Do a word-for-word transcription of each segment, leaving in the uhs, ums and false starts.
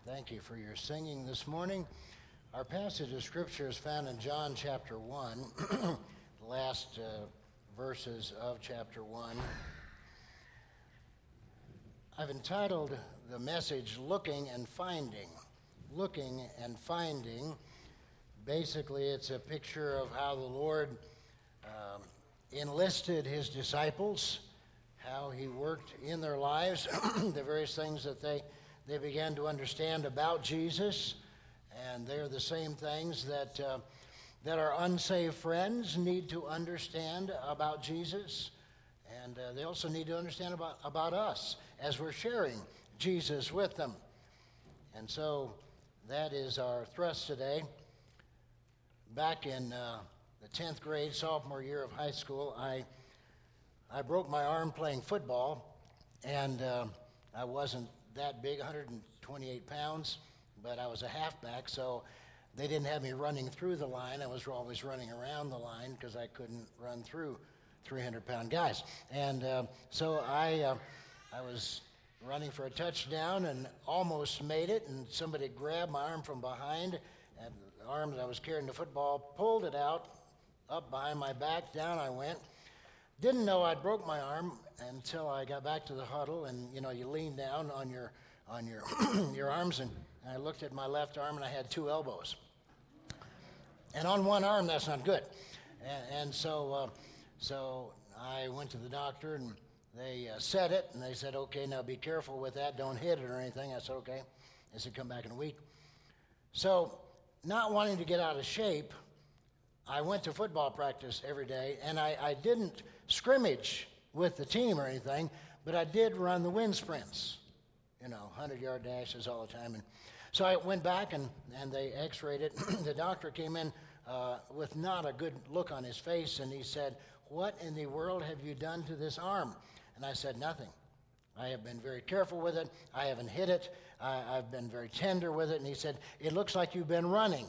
Thank you for your singing this morning. Our passage of Scripture is found in John chapter one, the last uh, verses of chapter one. I've entitled the message, Looking and Finding. Looking and Finding. Basically, it's a picture of how the Lord um, enlisted his disciples, how he worked in their lives, the various things that they They began to understand about Jesus, and they're the same things that uh, that our unsaved friends need to understand about Jesus, and uh, they also need to understand about, about us as we're sharing Jesus with them. And so that is our thrust today. Back in uh, the tenth grade, sophomore year of high school, I, I broke my arm playing football, and uh, I wasn't that big, one hundred twenty-eight pounds, but I was a halfback, so they didn't have me running through the line. I was always running around the line because I couldn't run through three hundred pound guys. And uh, so I, uh, I was running for a touchdown and almost made it, and somebody grabbed my arm from behind, and the arm that I was carrying the football, pulled it out, up behind my back, down I went. Didn't know I'd broke my arm until I got back to the huddle, and you know, you lean down on your on your your arms, and I looked at my left arm, and I had two elbows. And on one arm, that's not good. And, and so uh, so I went to the doctor, and they uh, set it, and they said, okay, now be careful with that, don't hit it or anything. I said, okay. They said, come back in a week. So not wanting to get out of shape, I went to football practice every day, and I, I didn't scrimmage with the team or anything, but I did run the wind sprints, you know, hundred-yard dashes all the time. And so I went back, and, and they x-rayed it. The doctor came in uh, with not a good look on his face, and he said, what in the world have you done to this arm? And I said, nothing. I have been very careful with it. I haven't hit it. I, I've been very tender with it. And he said, it looks like you've been running.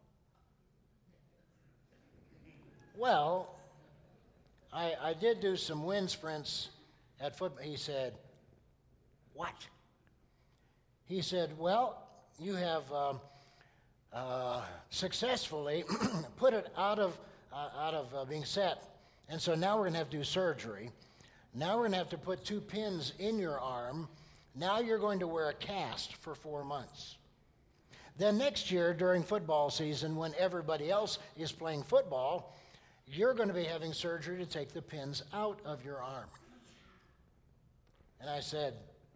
Well, I, I did do some wind sprints at football. He said, what? He said, well, you have um, uh, successfully put it out of, uh, out of uh, being set. And so now we're going to have to do surgery. Now we're going to have to put two pins in your arm. Now you're going to wear a cast for four months. Then next year during football season, when everybody else is playing football, you're going to be having surgery to take the pins out of your arm. And I said,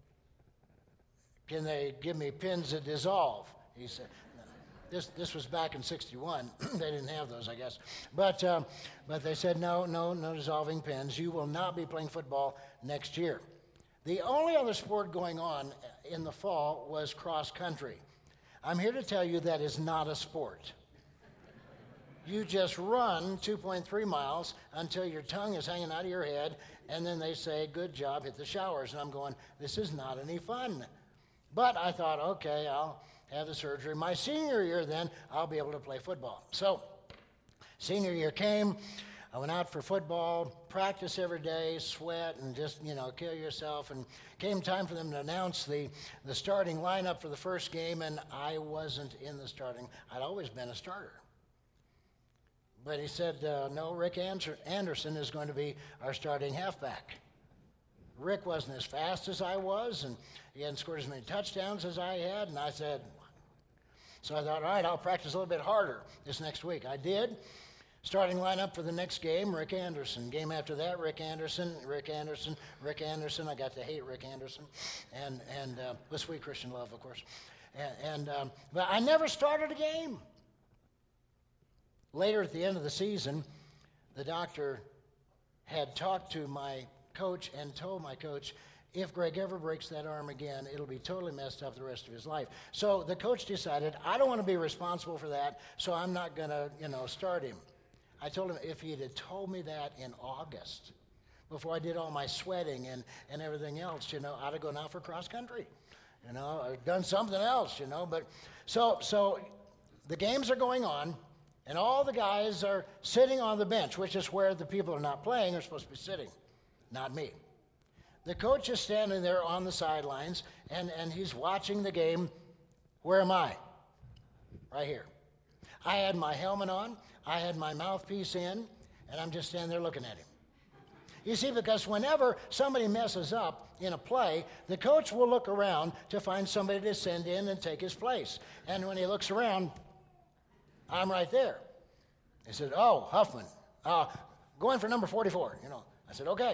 can they give me pins that dissolve? He said, no. This this was back in sixty-one. They didn't have those, I guess. But, um, but they said, no, no, no dissolving pins. You will not be playing football next year. The only other sport going on in the fall was cross country. I'm here to tell you that is not a sport. You just run two point three miles until your tongue is hanging out of your head, and then they say, good job, hit the showers. And I'm going, this is not any fun. But I thought, okay, I'll have the surgery. My senior year then, I'll be able to play football. So senior year came. I went out for football, practice every day, sweat, and just, you know, kill yourself. And came time for them to announce the, the starting lineup for the first game, and I wasn't in the starting. I'd always been a starter. But he said, uh, no, Rick Anderson is going to be our starting halfback. Rick wasn't as fast as I was, and he hadn't scored as many touchdowns as I had, and I said, so I thought, all right, I'll practice a little bit harder this next week. I did. Starting lineup for the next game, Rick Anderson. Game after that, Rick Anderson, Rick Anderson, Rick Anderson. I got to hate Rick Anderson, and, and uh, with Sweet Christian Love, of course. And, and um, but I never started a game. Later at the end of the season, the doctor had talked to my coach and told my coach, if Greg ever breaks that arm again, it'll be totally messed up the rest of his life. So the coach decided, I don't want to be responsible for that, so I'm not going to, you know, start him. I told him if he had told me that in August, before I did all my sweating and, and everything else, you know, I'd have gone out for cross country, you know, or done something else, you know. But so so the games are going on. And all the guys are sitting on the bench, which is where the people who are not playing are supposed to be sitting, not me. The coach is standing there on the sidelines, and, and he's watching the game Where am I? Right here. I had my helmet on, I had my mouthpiece in, and I'm just standing there looking at him. You see, because whenever somebody messes up in a play, the coach will look around to find somebody to send in and take his place. And when he looks around, I'm right there. He said, oh, Huffman, uh, going for number forty-four, you know. I said, okay.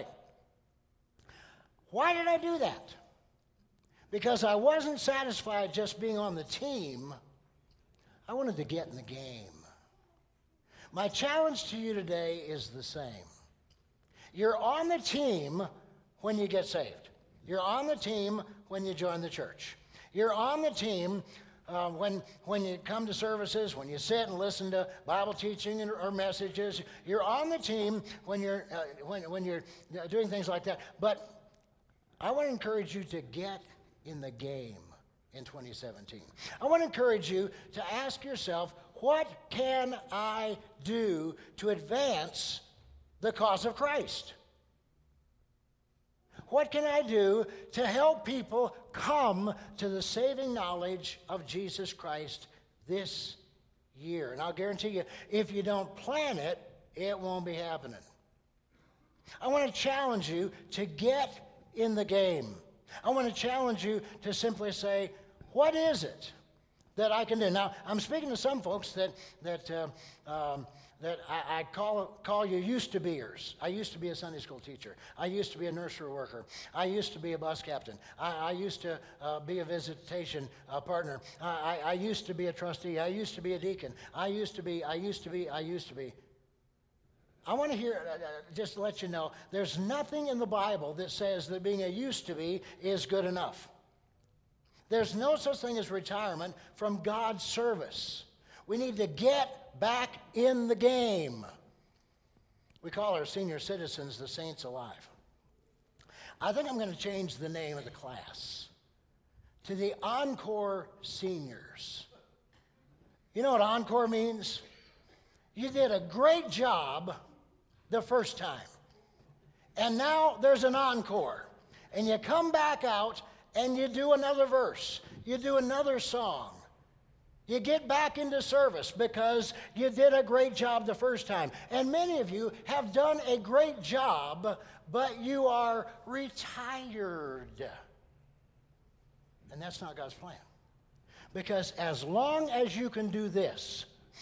Why did I do that? Because I wasn't satisfied just being on the team. I wanted to get in the game. My challenge to you today is the same. You're on the team when you get saved. You're on the team when you join the church. You're on the team uh, when, when you come to services, when you sit and listen to Bible teaching and, or messages. You're on the team when you're, uh, when, when you're doing things like that. But I want to encourage you to get in the game in twenty seventeen. I want to encourage you to ask yourself, what can I do to advance the cause of Christ? What can I do to help people come to the saving knowledge of Jesus Christ this year? And I'll guarantee you, if you don't plan it, it won't be happening. I want to challenge you to get in the game. I want to challenge you to simply say, what is it that I can do? Now, I'm speaking to some folks that that uh, um, that I, I call call you used-to-beers. I used to be a Sunday school teacher. I used to be a nursery worker. I used to be a bus captain. I, I used to uh, be a visitation uh, partner. I, I used to be a trustee. I used to be a deacon. I used to be, I used to be, I used to be. I want to hear, uh, just to let you know, there's nothing in the Bible that says that being a used-to-be is good enough. There's no such thing as retirement from God's service. We need to get back in the game. We call our senior citizens the saints alive. I think I'm going to change the name of the class to the Encore Seniors. You know what Encore means? You did a great job the first time, and now there's an encore, and you come back out and you do another verse, you do another song. You get back into service because you did a great job the first time. And many of you have done a great job, but you are retired. And that's not God's plan. Because as long as you can do this,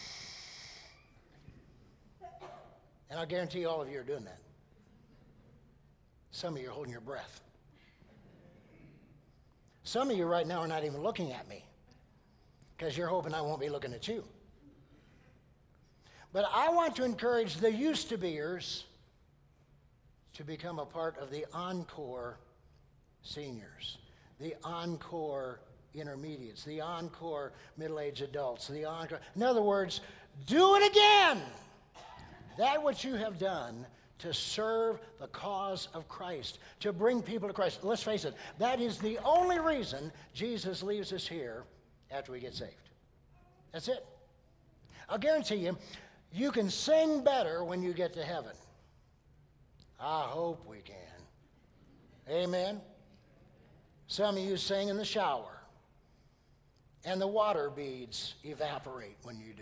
and I guarantee all of you are doing that. Some of you are holding your breath. Some of you right now are not even looking at me because you're hoping I won't be looking at you. But I want to encourage the used-to-beers to become a part of the Encore Seniors, the Encore Intermediates, the Encore Middle-Aged Adults, the Encore... In other words, do it again! That which you have done to serve the cause of Christ, to bring people to Christ. Let's face it, that is the only reason Jesus leaves us here after we get saved. That's it. I'll guarantee you, you can sing better when you get to heaven. I hope we can. Amen? Some of you sing in the shower, and the water beads evaporate when you do.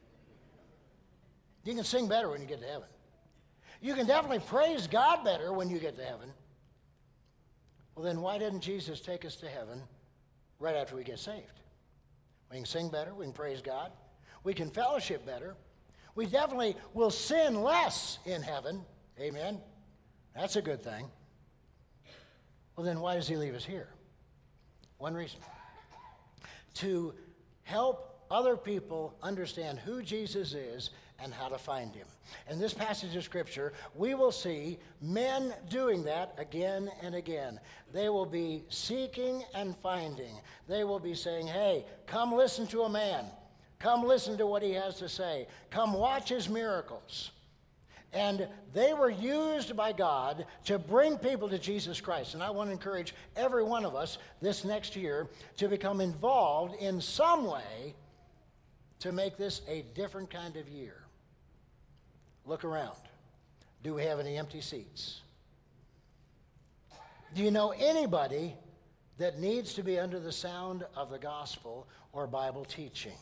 You can sing better when you get to heaven. You can definitely praise God better when you get to heaven. Well, then why didn't Jesus take us to heaven right after we get saved? We can sing better. We can praise God. We can fellowship better. We definitely will sin less in heaven. Amen. That's a good thing. Well, then why does he leave us here? One reason. To help other people understand who Jesus is and how to find him. In this passage of Scripture, we will see men doing that again and again. They will be seeking and finding. They will be saying, hey, come listen to a man. Come listen to what he has to say. Come watch his miracles. And they were used by God to bring people to Jesus Christ. And I want to encourage every one of us this next year to become involved in some way to make this a different kind of year. Look around. Do we have any empty seats? Do you know anybody that needs to be under the sound of the gospel or Bible teaching?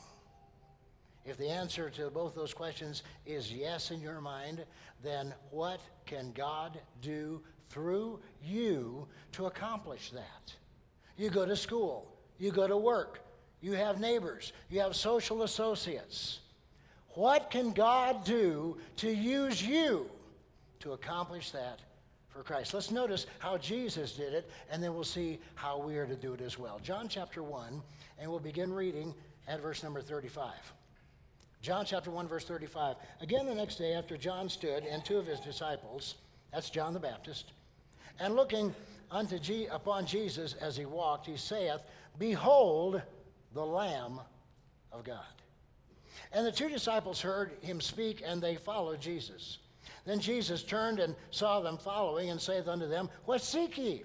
If the answer to both those questions is yes in your mind, then what can God do through you to accomplish that? You go to school, you go to work, you have neighbors, you have social associates. What can God do to use you to accomplish that for Christ? Let's notice how Jesus did it, and then we'll see how we are to do it as well. John chapter one, and we'll begin reading at verse number thirty-five. John chapter one, verse thirty-five. Again the next day after John stood and two of his disciples, that's John the Baptist, and looking unto Je- upon Jesus as he walked, he saith, Behold the Lamb of God. And the two disciples heard him speak, and they followed Jesus. Then Jesus turned and saw them following, and saith unto them, What seek ye?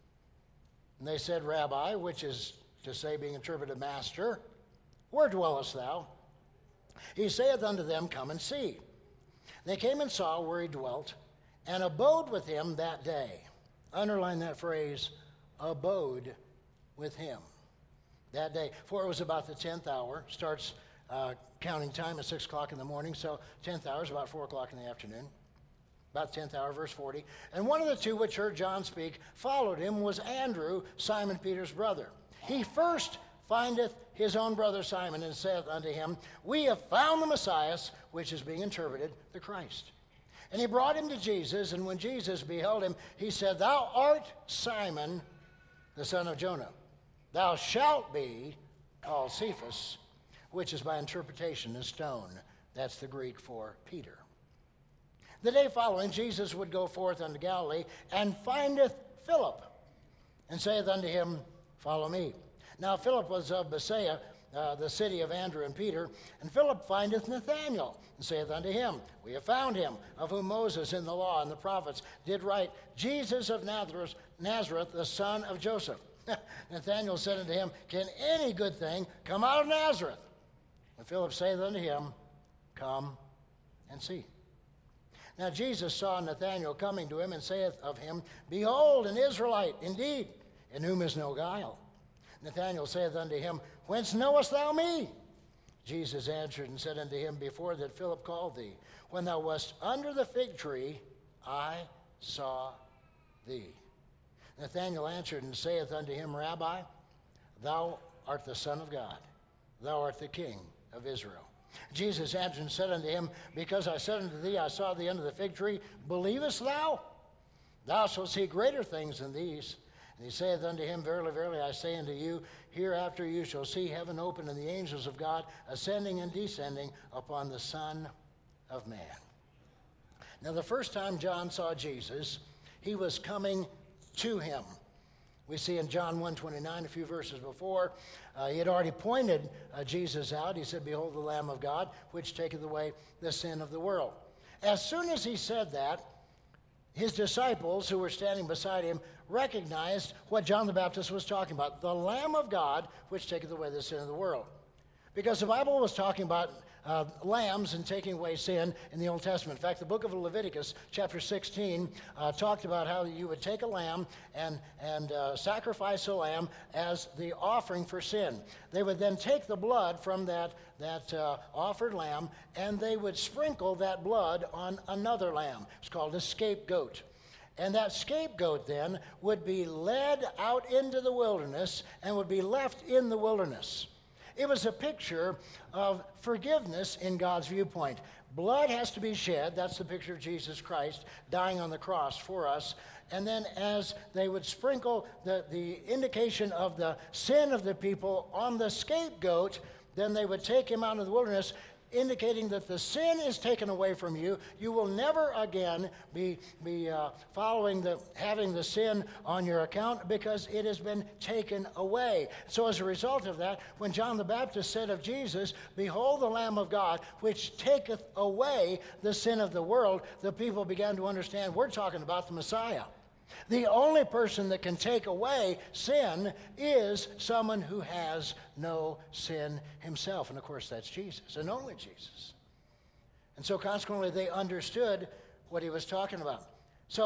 And they said, Rabbi, which is to say, being interpreted, Master, where dwellest thou? He saith unto them, Come and see. They came and saw where he dwelt, and abode with him that day. Underline that phrase, abode with him that day. For it was about the tenth hour, starts uh, counting time at six o'clock in the morning, so tenth hour is about four o'clock in the afternoon. About the tenth hour, verse forty. And one of the two which heard John speak followed him was Andrew, Simon Peter's brother. He first findeth his own brother Simon, and saith unto him, We have found the Messiah, which is being interpreted, the Christ. And he brought him to Jesus, and when Jesus beheld him, he said, Thou art Simon, the son of Jonah. Thou shalt be called Cephas, which is by interpretation a stone. That's the Greek for Peter. The day following, Jesus would go forth unto Galilee, and findeth Philip, and saith unto him, Follow me. Now Philip was of Bethsaida, uh, the city of Andrew and Peter. And Philip findeth Nathanael, and saith unto him, We have found him, of whom Moses in the law and the prophets did write, Jesus of Nazareth, Nazareth the son of Joseph. Nathanael said unto him, Can any good thing come out of Nazareth? And Philip saith unto him, Come and see. Now Jesus saw Nathanael coming to him, and saith of him, Behold, an Israelite indeed, in whom is no guile. Nathanael saith unto him, Whence knowest thou me? Jesus answered and said unto him, Before that Philip called thee, when thou wast under the fig tree, I saw thee. Nathanael answered and saith unto him, Rabbi, thou art the Son of God, thou art the King of Israel. Jesus answered and said unto him, Because I said unto thee, I saw thee under the fig tree, believest thou? Thou shalt see greater things than these. And he saith unto him, Verily, verily, I say unto you, hereafter you shall see heaven open, and the angels of God ascending and descending upon the Son of Man. Now, the first time John saw Jesus, he was coming to him. We see in John one twenty-nine, a few verses before, uh, he had already pointed uh, Jesus out. He said, Behold the Lamb of God, which taketh away the sin of the world. As soon as he said that, his disciples who were standing beside him recognized what John the Baptist was talking about, the Lamb of God, which taketh away the sin of the world. Because the Bible was talking about uh, lambs and taking away sin in the Old Testament. In fact, the book of Leviticus, chapter sixteen, uh, talked about how you would take a lamb and, and uh, sacrifice a lamb as the offering for sin. They would then take the blood from that, that uh, offered lamb, and they would sprinkle that blood on another lamb. It's called a scapegoat. And that scapegoat then would be led out into the wilderness and would be left in the wilderness. It was a picture of forgiveness in God's viewpoint. Blood has to be shed. That's the picture of Jesus Christ dying on the cross for us. And then as they would sprinkle the, the indication of the sin of the people on the scapegoat, then they would take him out of the wilderness, indicating that the sin is taken away from you. You will never again be, be uh, following the, having the sin on your account, because it has been taken away. So as a result of that, when John the Baptist said of Jesus, Behold the Lamb of God, which taketh away the sin of the world, the people began to understand we're talking about the Messiah. The only person that can take away sin is someone who has no sin himself. And of course, that's Jesus, and only Jesus. And so consequently, they understood what he was talking about. So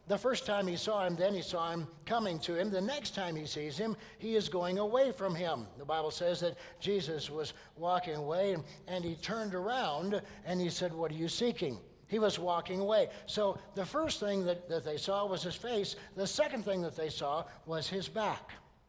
the first time he saw him, then he saw him coming to him. The next time he sees him, he is going away from him. The Bible says that Jesus was walking away, and, and he turned around and he said, "What are you seeking?" He was walking away. So the first thing that, that they saw was his face. The second thing that they saw was his back.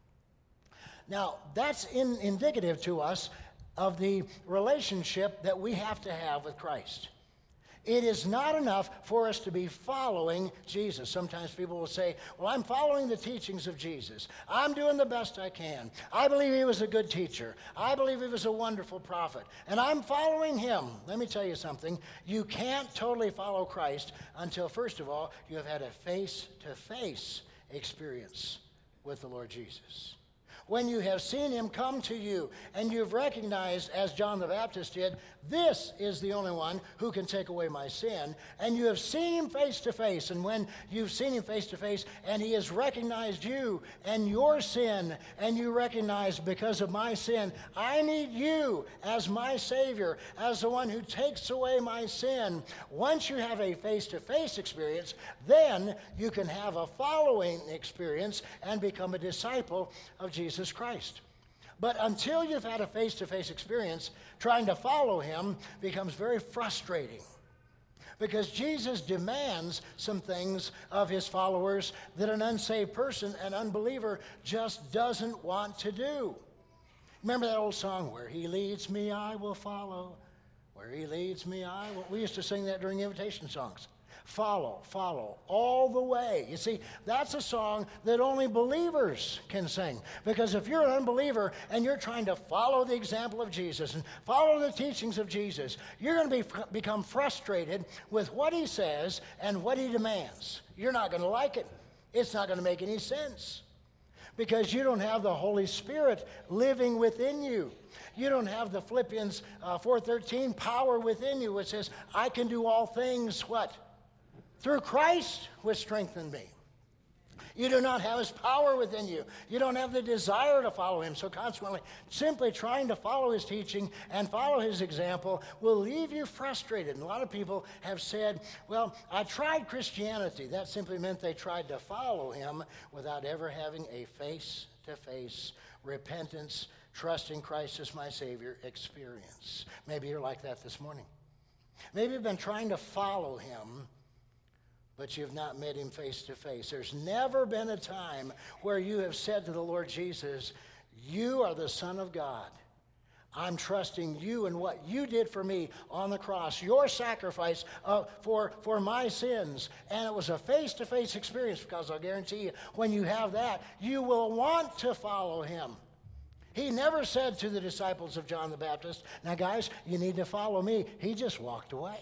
Now, that's in, indicative to us of the relationship that we have to have with Christ. It is not enough for us to be following Jesus. Sometimes people will say, "Well, I'm following the teachings of Jesus. I'm doing the best I can. I believe he was a good teacher. I believe he was a wonderful prophet. And I'm following him." Let me tell you something. You can't totally follow Christ until, first of all, you have had a face-to-face experience with the Lord Jesus. When you have seen him come to you and you've recognized, as John the Baptist did, this is the only one who can take away my sin, and you have seen him face to face, and when you've seen him face to face and he has recognized you and your sin, and you recognize, because of my sin, I need you as my Savior, as the one who takes away my sin. Once you have a face-to-face experience, then you can have a following experience and become a disciple of Jesus Jesus Christ. But until you've had a face-to-face experience, trying to follow him becomes very frustrating, because Jesus demands some things of his followers that an unsaved person, an unbeliever, just doesn't want to do. Remember that old song, "Where he leads me, I will follow. Where he leads me, I will." We used to sing that during invitation songs. Follow, follow, all the way. You see, that's a song that only believers can sing. Because if you're an unbeliever and you're trying to follow the example of Jesus and follow the teachings of Jesus, you're going to be, become frustrated with what he says and what he demands. You're not going to like it. It's not going to make any sense, because you don't have the Holy Spirit living within you. You don't have the Philippians uh, four thirteen power within you, which says, "I can do all things," what? "Through Christ which strengthened me." You do not have his power within you. You don't have the desire to follow him. So consequently, simply trying to follow his teaching and follow his example will leave you frustrated. And a lot of people have said, "Well, I tried Christianity." That simply meant they tried to follow him without ever having a face-to-face repentance, trusting Christ as my Savior experience. Maybe you're like that this morning. Maybe you've been trying to follow him, but you've not met him face to face. There's never been a time where you have said to the Lord Jesus, "You are the Son of God. I'm trusting you and what you did for me on the cross, your sacrifice uh, for, for my sins." And it was a face-to-face experience, because I'll guarantee you, when you have that, you will want to follow him. He never said to the disciples of John the Baptist, "Now guys, you need to follow me." He just walked away.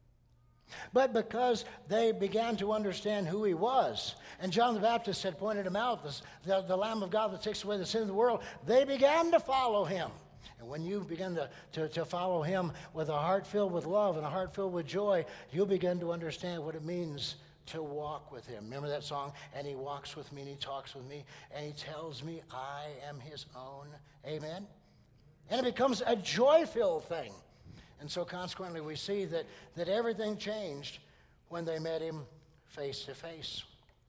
But because they began to understand who he was, and John the Baptist had pointed him out, the, the, the Lamb of God that takes away the sin of the world, they began to follow him. And when you begin to, to, to follow him with a heart filled with love and a heart filled with joy, you'll begin to understand what it means to walk with him. Remember that song? "And he walks with me and he talks with me and he tells me I am his own." Amen? And it becomes a joy-filled thing. And so consequently, we see that, that everything changed when they met him face to face.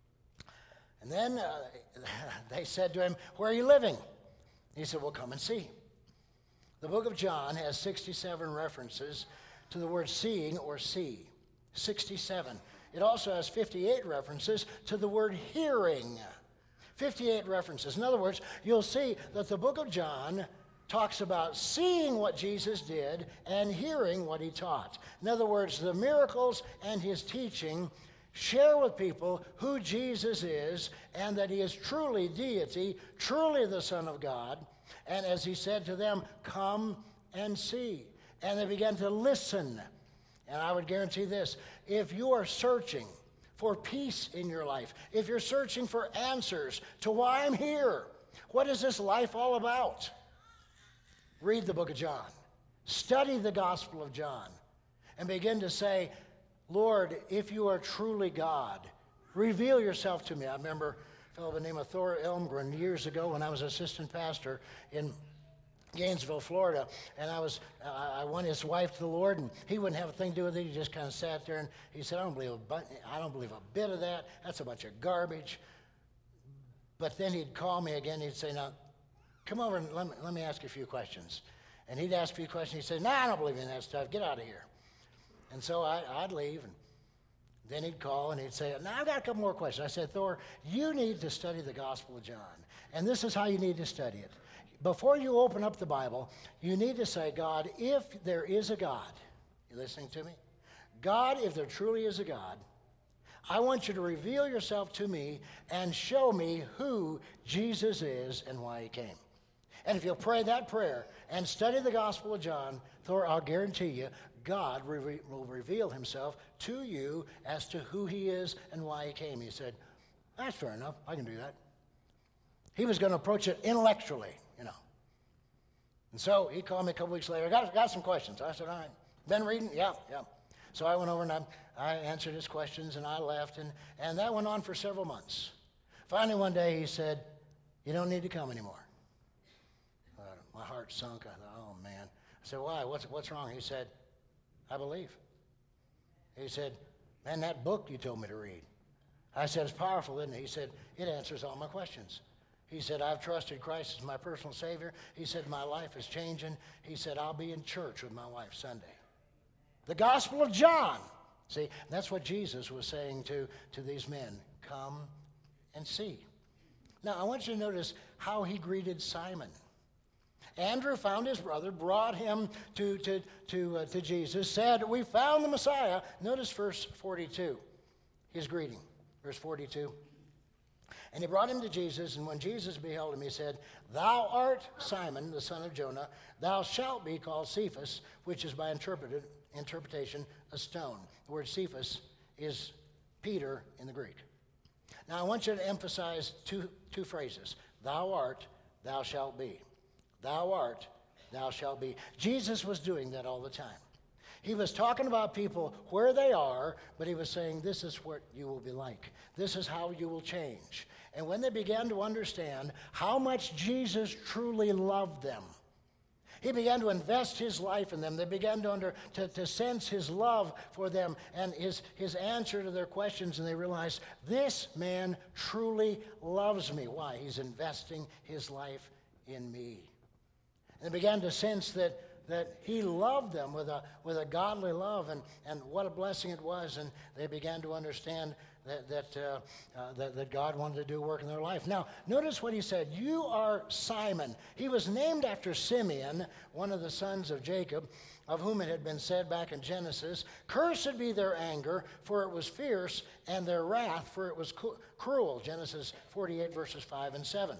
And then uh, they said to him, "Where are you living?" He said, "Well, come and see." The book of John has sixty-seven references to the word seeing or see. sixty-seven. It also has fifty-eight references to the word hearing. fifty-eight references. In other words, you'll see that the book of John talks about seeing what Jesus did and hearing what he taught. In other words, the miracles and his teaching share with people who Jesus is, and that he is truly deity, truly the Son of God. And as he said to them, "Come and see." And they began to listen. And I would guarantee this: if you are searching for peace in your life, if you're searching for answers to why I'm here, what is this life all about? Read the book of John. Study the Gospel of John. And begin to say, "Lord, if you are truly God, reveal yourself to me." I remember a fellow by the name of Thor Elmgren years ago when I was assistant pastor in Gainesville, Florida, and I was uh, I won his wife to the Lord, and he wouldn't have a thing to do with it. He just kind of sat there, and he said, "I don't believe a but, I don't believe a bit of that. That's a bunch of garbage." But then he'd call me again. He'd say, "Now, come over and let me, let me ask you a few questions." And he'd ask a few questions. He'd say, "No, nah, I don't believe in that stuff. Get out of here." And so I, I'd leave, and then he'd call and he'd say, "Now I've got a couple more questions." I said, "Thor, you need to study the Gospel of John, and this is how you need to study it. Before you open up the Bible, you need to say, God, if there is a God," you listening to me? "God, if there truly is a God, I want you to reveal yourself to me and show me who Jesus is and why he came." And if you'll pray that prayer and study the Gospel of John, Thor, I'll guarantee you, God re- will reveal himself to you as to who he is and why he came. He said, "That's fair enough. I can do that." He was going to approach it intellectually, you know. And so he called me a couple weeks later. I got, got some questions. I said, "All right. Been reading?" "Yeah, yeah." So I went over and I, I answered his questions, and I left. And, and that went on for several months. Finally, one day he said, "You don't need to come anymore." Uh, my heart sunk. I thought, "Oh, man." I said, "Why? What's, what's wrong?" He said, "I believe." He said, "Man, that book you told me to read." I said, "It's powerful, isn't it?" He said, "It answers all my questions." He said, "I've trusted Christ as my personal Savior." He said, "My life is changing." He said, "I'll be in church with my wife Sunday." The Gospel of John. See, that's what Jesus was saying to, to these men. Come and see. Now, I want you to notice how he greeted Simon. Andrew found his brother, brought him to, to, to, uh, to Jesus, said, "We found the Messiah." Notice verse forty-two, his greeting, verse forty-two. "And he brought him to Jesus, and when Jesus beheld him, he said, Thou art Simon, the son of Jonah. Thou shalt be called Cephas," which is by interpreted, interpretation a stone. The word Cephas is Peter in the Greek. Now, I want you to emphasize two, two phrases. Thou art, thou shalt be. Thou art, thou shalt be. Jesus was doing that all the time. He was talking about people where they are, but he was saying, this is what you will be like. This is how you will change. And when they began to understand how much Jesus truly loved them, he began to invest his life in them. They began to, under, to, to sense his love for them and his, his answer to their questions, and they realized, this man truly loves me. Why? He's investing his life in me. And they began to sense that that he loved them with a with a godly love, and, and what a blessing it was. And they began to understand that that, uh, uh, that that God wanted to do work in their life. Now, notice what he said. You are Simon. He was named after Simeon, one of the sons of Jacob, of whom it had been said back in Genesis, "Cursed be their anger, for it was fierce, and their wrath, for it was cu- cruel." Genesis forty-eight, verses five and seven.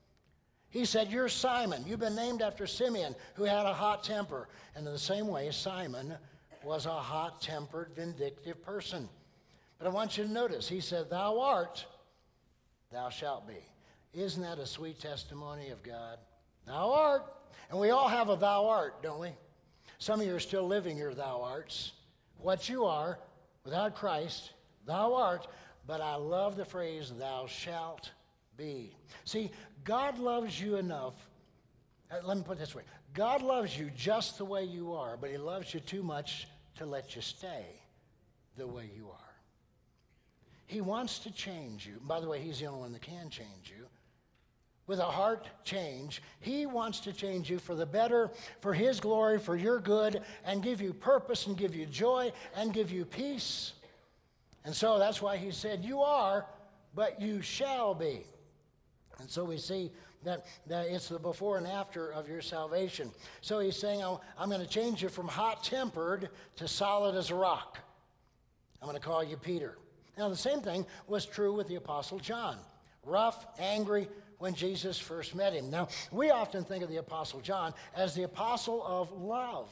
He said, "You're Simon. You've been named after Simeon, who had a hot temper." And in the same way, Simon was a hot-tempered, vindictive person. But I want you to notice, he said, "Thou art, thou shalt be." Isn't that a sweet testimony of God? Thou art. And we all have a thou art, don't we? Some of you are still living your thou arts. What you are, without Christ, thou art. But I love the phrase, thou shalt be. See, God loves you enough. Uh, let me put it this way. God loves you just the way you are, but he loves you too much to let you stay the way you are. He wants to change you. By the way, he's the only one that can change you. With a heart change, he wants to change you for the better, for his glory, for your good, and give you purpose and give you joy and give you peace. And so that's why he said, you are, but you shall be. And so we see that, that it's the before and after of your salvation. So he's saying, oh, I'm going to change you from hot-tempered to solid as a rock. I'm going to call you Peter. Now, the same thing was true with the Apostle John. Rough, angry when Jesus first met him. Now, we often think of the Apostle John as the apostle of love.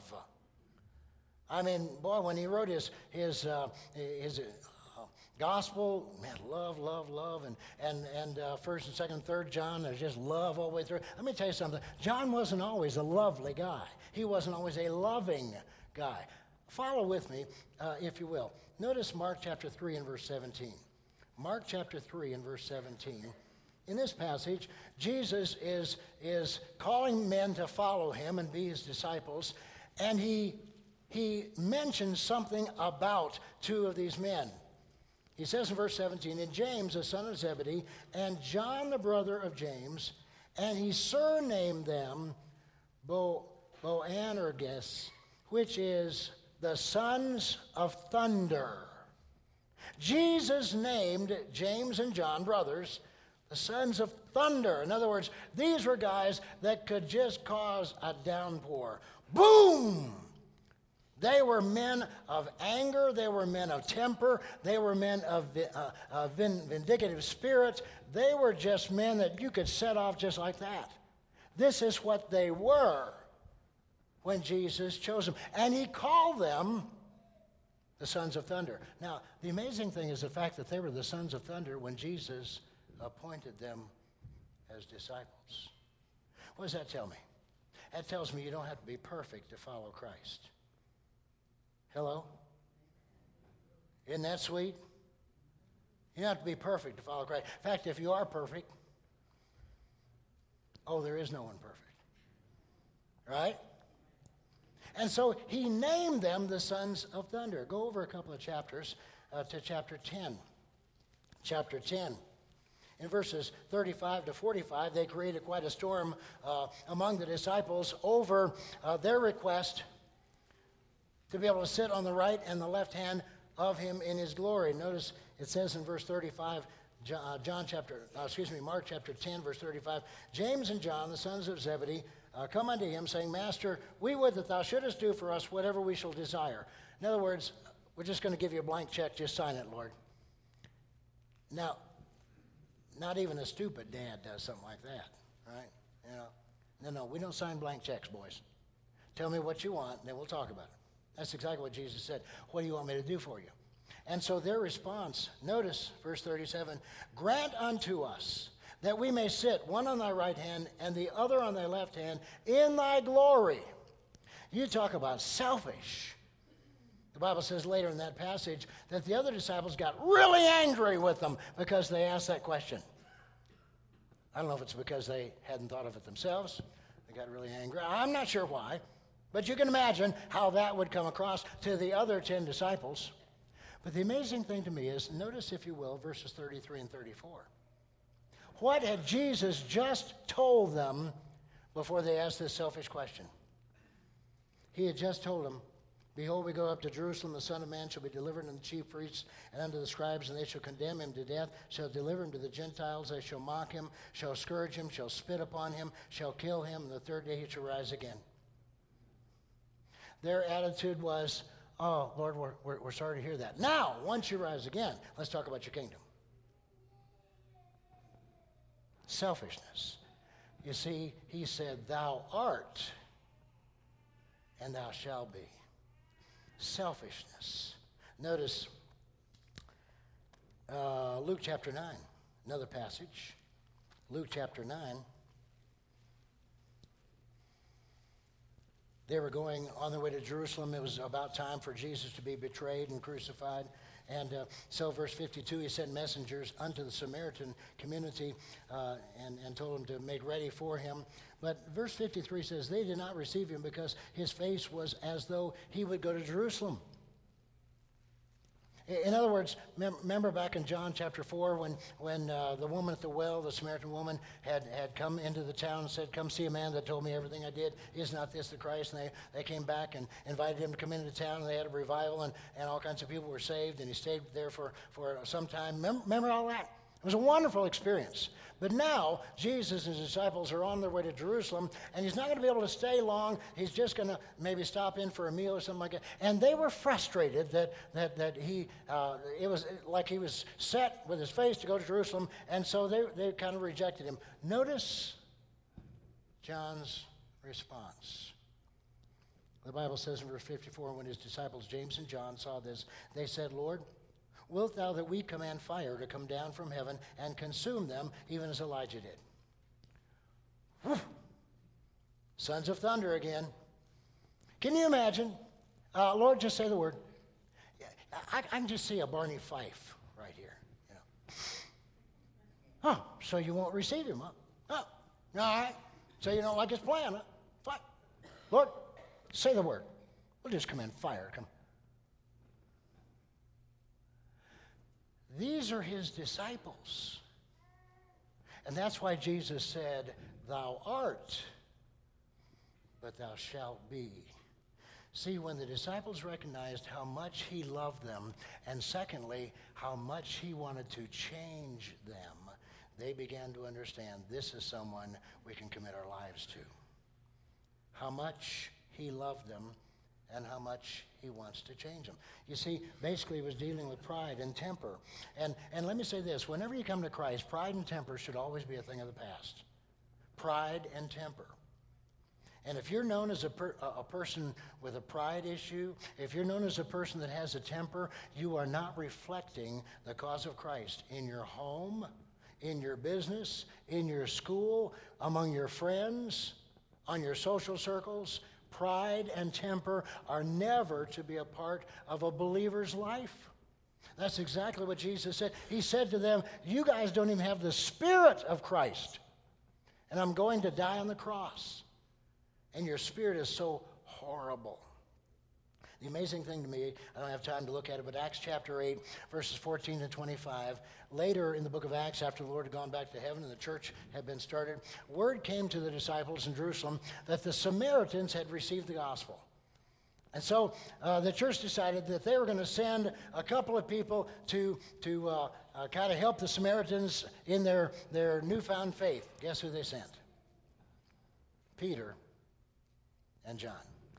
I mean, boy, when he wrote his, his, uh, his gospel, man, love, love, love, and and and uh, first and second, and third John, there's just love all the way through. Let me tell you something. John wasn't always a lovely guy. He wasn't always a loving guy. Follow with me, uh, if you will. Notice Mark chapter three and verse seventeen. Mark chapter three and verse seventeen. In this passage, Jesus is, is calling men to follow him and be his disciples, and he, he mentions something about two of these men. He says in verse seventeen, "And James, the son of Zebedee, and John, the brother of James, and he surnamed them Bo, Boanerges, which is the sons of thunder." Jesus named James and John, brothers, the sons of thunder. In other words, these were guys that could just cause a downpour. Boom! They were men of anger. They were men of temper. They were men of uh, uh, vindictive spirit. They were just men that you could set off just like that. This is what they were when Jesus chose them. And he called them the sons of thunder. Now, the amazing thing is the fact that they were the sons of thunder when Jesus appointed them as disciples. What does that tell me? That tells me you don't have to be perfect to follow Christ. Hello? Isn't that sweet? You don't have to be perfect to follow Christ. In fact, if you are perfect, oh, there is no one perfect. Right? And so he named them the sons of thunder. Go over a couple of chapters uh, to chapter ten. Chapter ten. In verses thirty-five to forty-five, they created quite a storm uh, among the disciples over uh, their request to be able to sit on the right and the left hand of him in his glory. Notice it says in verse thirty-five, John, John chapter, uh, excuse me, Mark chapter ten, verse thirty-five, "James and John, the sons of Zebedee, uh, come unto him, saying, Master, we would that thou shouldest do for us whatever we shall desire." In other words, we're just going to give you a blank check, just sign it, Lord. Now, not even a stupid dad does something like that, right? You know, no, no, we don't sign blank checks, boys. Tell me what you want, and then we'll talk about it. That's exactly what Jesus said. What do you want me to do for you? And so their response, notice verse thirty-seven, "Grant unto us that we may sit one on thy right hand and the other on thy left hand in thy glory." You talk about selfish. The Bible says later in that passage that the other disciples got really angry with them because they asked that question. I don't know if it's because they hadn't thought of it themselves. They got really angry. I'm not sure why. But you can imagine how that would come across to the other ten disciples. But the amazing thing to me is, notice, if you will, verses thirty-three and thirty-four. What had Jesus just told them before they asked this selfish question? He had just told them, "Behold, we go up to Jerusalem, the Son of Man shall be delivered unto the chief priests and unto the scribes, and they shall condemn him to death, shall deliver him to the Gentiles, they shall mock him, shall scourge him, shall spit upon him, shall kill him, and the third day he shall rise again." Their attitude was, "Oh, Lord, we're, we're, we're sorry to hear that. Now, once you rise again, let's talk about your kingdom." Selfishness. You see, he said, "Thou art, and thou shalt be." Selfishness. Notice uh, Luke chapter nine, another passage. Luke chapter nine. They were going on their way to Jerusalem. It was about time for Jesus to be betrayed and crucified. And uh, so verse fifty-two, he sent messengers unto the Samaritan community uh, and, and told them to make ready for him. But verse fifty-three says, they did not receive him because his face was as though he would go to Jerusalem. In other words, remember back in John chapter four when, when uh, the woman at the well, the Samaritan woman, had, had come into the town and said, "Come see a man that told me everything I did. Is not this the Christ?" And they, they came back and invited him to come into town, and they had a revival, and, and all kinds of people were saved, and he stayed there for, for some time. Remember, remember all that? It was a wonderful experience. But now, Jesus and his disciples are on their way to Jerusalem, and he's not going to be able to stay long. He's just going to maybe stop in for a meal or something like that. And they were frustrated that that that he, uh, it was like he was set with his face to go to Jerusalem, and so they, they kind of rejected him. Notice John's response. The Bible says in verse fifty-four, when his disciples James and John saw this, they said, "Lord, wilt thou that we command fire to come down from heaven and consume them, even as Elijah did?" Whew. Sons of thunder again. Can you imagine? Uh, Lord, just say the word. I, I can just see a Barney Fife right here. You know. Huh, so you won't receive him, huh? Huh, all right. So you don't like his plan, huh? Fine. Lord, say the word. We'll just command fire. Come. These are his disciples. And that's why Jesus said, thou art, but thou shalt be. See, when the disciples recognized how much he loved them, and secondly, how much he wanted to change them, they began to understand this is someone we can commit our lives to. How much he loved them and how much he wants to change them. You see, basically he was dealing with pride and temper. And, and let me say this, whenever you come to Christ, pride and temper should always be a thing of the past. Pride and temper. And if you're known as a, per, a person with a pride issue, if you're known as a person that has a temper, you are not reflecting the cause of Christ in your home, in your business, in your school, among your friends, on your social circles. Pride and temper are never to be a part of a believer's life. That's exactly what Jesus said. He said to them, you guys don't even have the Spirit of Christ. And I'm going to die on the cross. And your spirit is so horrible. The amazing thing to me, I don't have time to look at it, but Acts chapter eight, verses fourteen to twenty-five, later in the book of Acts, after the Lord had gone back to heaven and the church had been started, word came to the disciples in Jerusalem that the Samaritans had received the gospel. And so uh, the church decided that they were going to send a couple of people to, to uh, uh, kind of help the Samaritans in their, their newfound faith. Guess who they sent? Peter and John.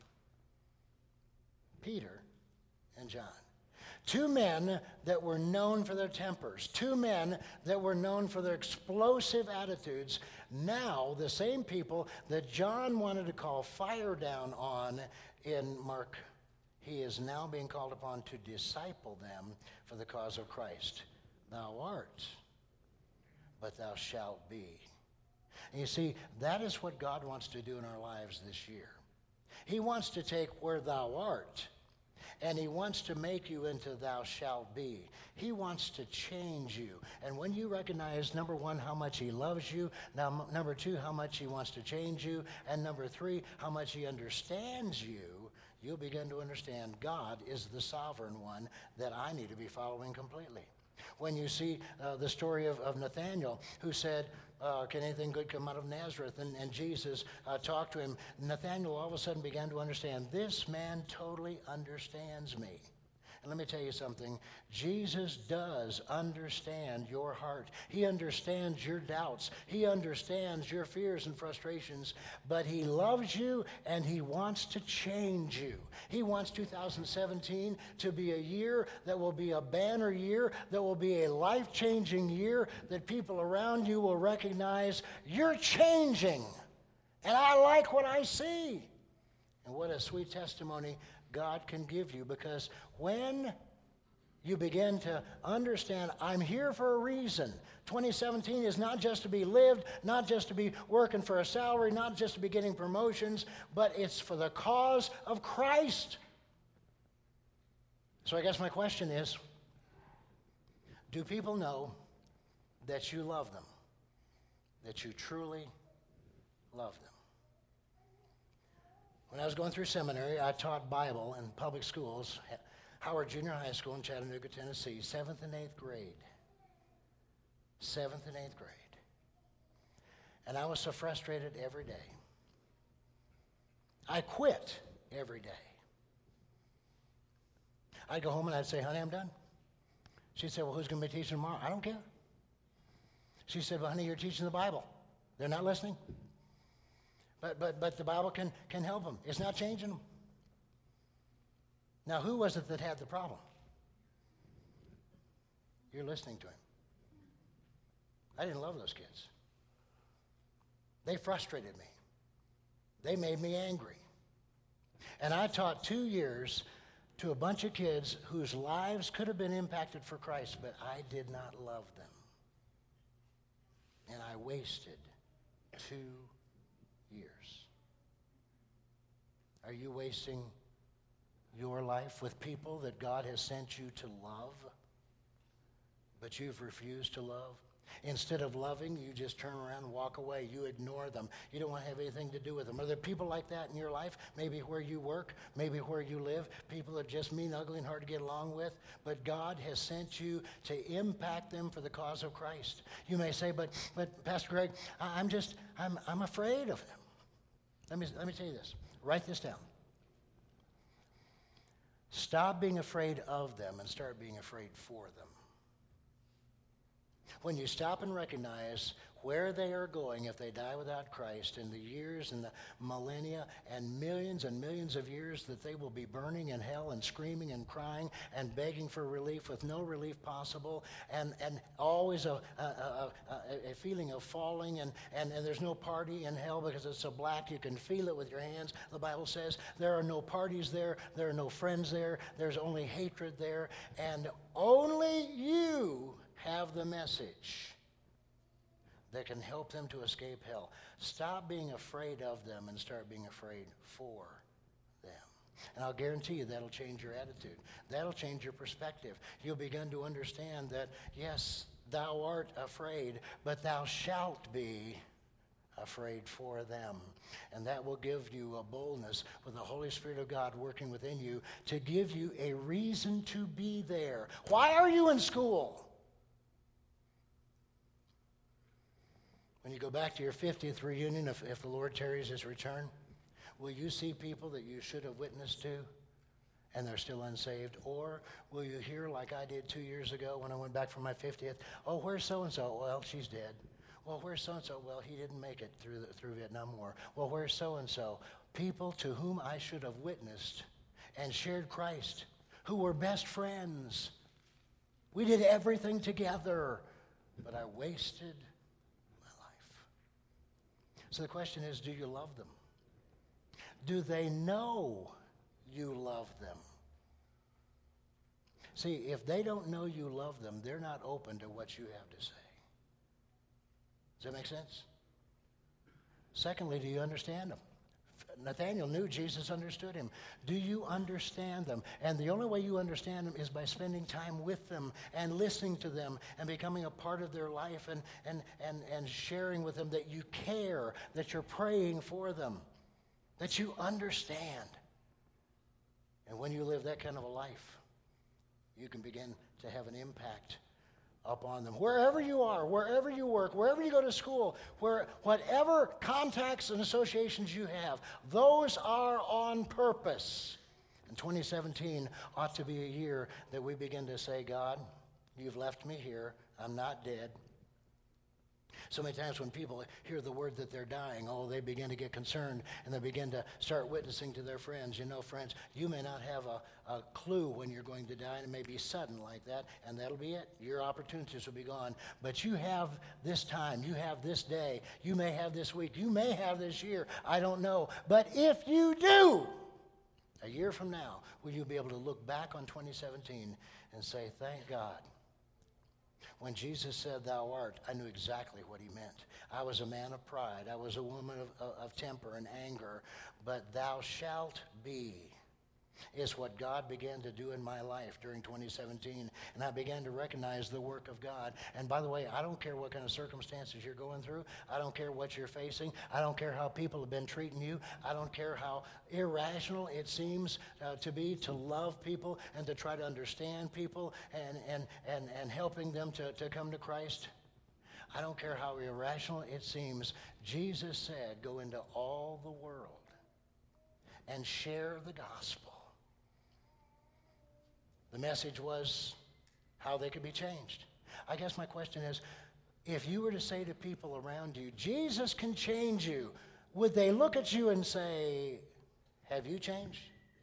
Peter and John. Two men that were known for their tempers. Two men that were known for their explosive attitudes. Now, the same people that John wanted to call fire down on in Mark, he is now being called upon to disciple them for the cause of Christ. Thou art, but thou shalt be. And you see, that is what God wants to do in our lives this year. He wants to take where thou art, and he wants to make you into thou shalt be. He wants to change you. And when you recognize, number one, how much he loves you, now, number two, how much he wants to change you, and number three, how much he understands you, you'll begin to understand God is the sovereign one that I need to be following completely. When you see uh, the story of, of Nathanael, who said, uh, can anything good come out of Nazareth? And, and Jesus uh, talked to him. Nathanael all of a sudden began to understand, this man totally understands me. And let me tell you something. Jesus does understand your heart. He understands your doubts. He understands your fears and frustrations. But he loves you and he wants to change you. He wants two thousand seventeen to be a year that will be a banner year, that will be a life-changing year, that people around you will recognize you're changing. And I like what I see. And what a sweet testimony God can give you, because when you begin to understand, I'm here for a reason. twenty seventeen is not just to be lived, not just to be working for a salary, not just to be getting promotions, but it's for the cause of Christ. So I guess my question is, do people know that you love them, that you truly love them? When I was going through seminary, I taught Bible in public schools, Howard Junior High School in Chattanooga, Tennessee, seventh and eighth grade. Seventh and eighth grade. And I was so frustrated every day. I quit every day. I'd go home and I'd say, honey, I'm done. She'd say, well, who's going to be teaching tomorrow? I don't care. She said, well, honey, you're teaching the Bible. They're not listening. But, but, but the Bible can, can help them. It's not changing them. Now, who was it that had the problem? You're listening to him. I didn't love those kids. They frustrated me. They made me angry. And I taught two years to a bunch of kids whose lives could have been impacted for Christ, but I did not love them. And I wasted two years. Are you wasting your life with people that God has sent you to love, but you've refused to love? Instead of loving, you just turn around and walk away. You ignore them. You don't want to have anything to do with them. Are there people like that in your life? Maybe where you work, maybe where you live. People that are just mean, ugly, and hard to get along with. But God has sent you to impact them for the cause of Christ. You may say, but, but Pastor Greg, I'm just, I'm, I'm afraid of them. Let me, let me tell you this. Write this down. Stop being afraid of them and start being afraid for them. When you stop and recognize where they are going if they die without Christ in the years and the millennia and millions and millions of years that they will be burning in hell and screaming and crying and begging for relief with no relief possible and, and always a, a, a, a, a feeling of falling and, and, and there's no party in hell because it's so black you can feel it with your hands. The Bible says there are no parties there, there are no friends there, there's only hatred there, and only you have the message that can help them to escape hell. Stop being afraid of them and start being afraid for them. And I'll guarantee you that'll change your attitude. That'll change your perspective. You'll begin to understand that, yes, thou art afraid, but thou shalt be afraid for them. And that will give you a boldness with the Holy Spirit of God working within you to give you a reason to be there. Why are you in school? When you go back to your fiftieth reunion, if, if the Lord tarries his return, will you see people that you should have witnessed to and they're still unsaved? Or will you hear like I did two years ago when I went back for my fiftieth, oh, where's so-and-so? Well, she's dead. Well, where's so-and-so? Well, he didn't make it through the, through Vietnam War. Well, where's so-and-so? People to whom I should have witnessed and shared Christ, who were best friends. We did everything together, but I wasted. So the question is, do you love them? Do they know you love them? See, if they don't know you love them, they're not open to what you have to say. Does that make sense? Secondly, do you understand them? Nathanael knew Jesus understood him. Do you understand them? And the only way you understand them is by spending time with them and listening to them and becoming a part of their life and, and, and, and sharing with them that you care, that you're praying for them, that you understand. And when you live that kind of a life, you can begin to have an impact upon them. Wherever you are, wherever you work, wherever you go to school, where whatever contacts and associations you have, those are on purpose. And twenty seventeen ought to be a year that we begin to say, God, you've left me here. I'm not dead. So many times when people hear the word that they're dying, oh, they begin to get concerned and they begin to start witnessing to their friends. You know, friends, you may not have a, a clue when you're going to die, and it may be sudden like that, and that'll be it. Your opportunities will be gone. But you have this time. You have this day. You may have this week. You may have this year. I don't know. But if you do, a year from now, will you be able to look back on twenty seventeen and say, thank God. When Jesus said, thou art, I knew exactly what he meant. I was a man of pride. I was a woman of, of, of temper and anger. But thou shalt be is what God began to do in my life during twenty seventeen. And I began to recognize the work of God. And by the way, I don't care what kind of circumstances you're going through. I don't care what you're facing. I don't care how people have been treating you. I don't care how irrational it seems uh, to be to love people and to try to understand people and, and, and, and helping them to, to come to Christ. I don't care how irrational it seems. Jesus said, go into all the world and share the gospel. The message was how they could be changed. I guess my question is, if you were to say to people around you, Jesus can change you, would they look at you and say, have you changed?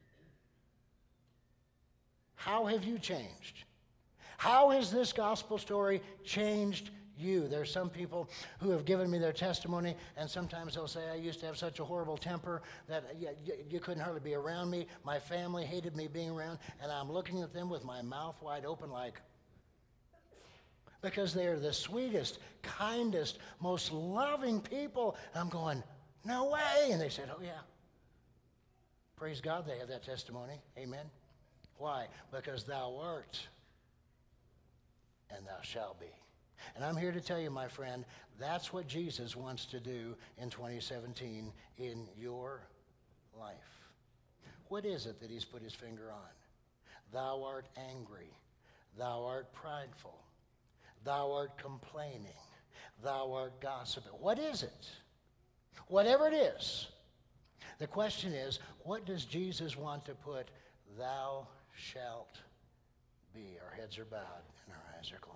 How have you changed? How has this gospel story changed you? There's some people who have given me their testimony, and sometimes they'll say, I used to have such a horrible temper that you, you couldn't hardly be around me. My family hated me being around, and I'm looking at them with my mouth wide open like, because they're the sweetest, kindest, most loving people. And I'm going, no way. And they said, oh, yeah. Praise God they have that testimony. Amen. Why? Because thou art and thou shalt be. And I'm here to tell you, my friend, that's what Jesus wants to do in twenty seventeen in your life. What is it that he's put his finger on? Thou art angry. Thou art prideful. Thou art complaining. Thou art gossiping. What is it? Whatever it is. The question is, what does Jesus want to put, thou shalt be? Our heads are bowed and our eyes are closed.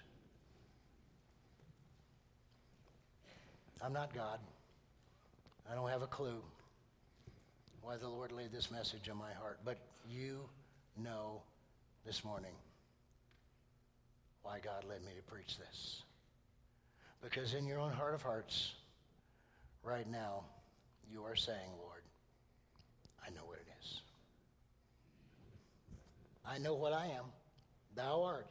I'm not God. I don't have a clue why the Lord laid this message on my heart, but you know this morning why God led me to preach this. Because in your own heart of hearts, right now, you are saying, Lord, I know what it is. I know what I am. Thou art.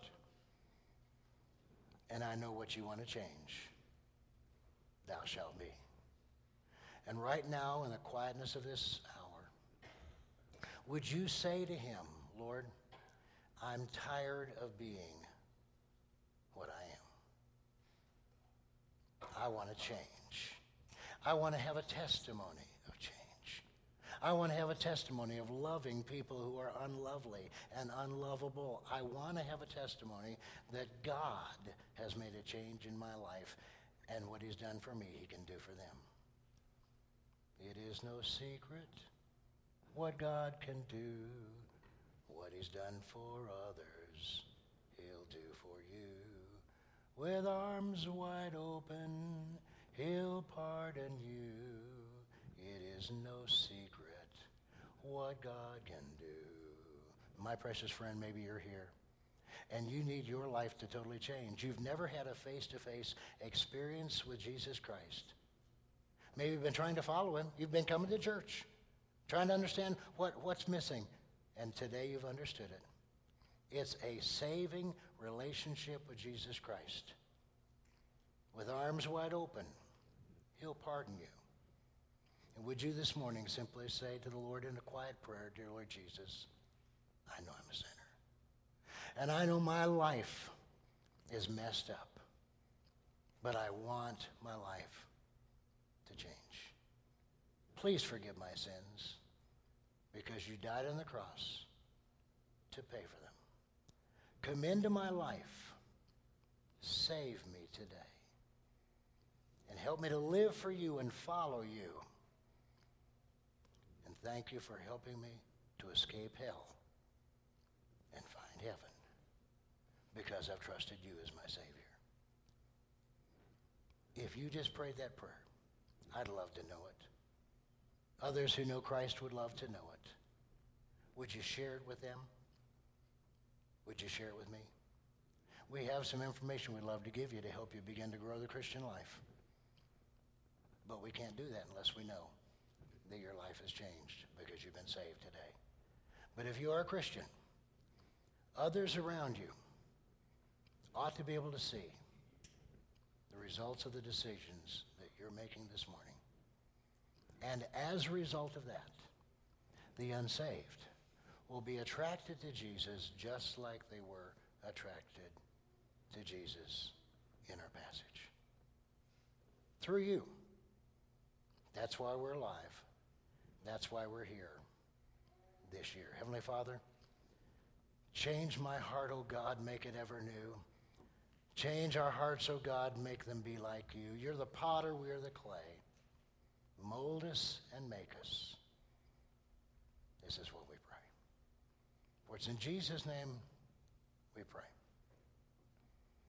And I know what you want to change. Thou shalt be. And right now, in the quietness of this hour, would you say to him, Lord, I'm tired of being what I am. I want to change. I want to have a testimony of change. I want to have a testimony of loving people who are unlovely and unlovable. I want to have a testimony that God has made a change in my life, and what he's done for me, he can do for them. It is no secret what God can do. What he's done for others, he'll do for you. With arms wide open, he'll pardon you. It is no secret what God can do. My precious friend, maybe you're here and you need your life to totally change. You've never had a face-to-face experience with Jesus Christ. Maybe you've been trying to follow him. You've been coming to church, trying to understand what, what's missing. And today you've understood it. It's a saving relationship with Jesus Christ. With arms wide open, he'll pardon you. And would you this morning simply say to the Lord in a quiet prayer, dear Lord Jesus, I know I'm a sinner. And I know my life is messed up, but I want my life to change. Please forgive my sins because you died on the cross to pay for them. Come into my life. Save me today. And help me to live for you and follow you. And thank you for helping me to escape hell and find heaven, because I've trusted you as my Savior. If you just prayed that prayer, I'd love to know it. Others who know Christ would love to know it. Would you share it with them? Would you share it with me? We have some information we'd love to give you to help you begin to grow the Christian life. But we can't do that unless we know that your life has changed because you've been saved today. But if you are a Christian, others around you ought to be able to see the results of the decisions that you're making this morning. And as a result of that, the unsaved will be attracted to Jesus just like they were attracted to Jesus in our passage. Through you. That's why we're alive. That's why we're here this year. Heavenly Father, change my heart, O God, make it ever new. Change our hearts, O God, make them be like you. You're the potter, we are the clay. Mold us and make us. This is what we pray. For it's in Jesus' name we pray.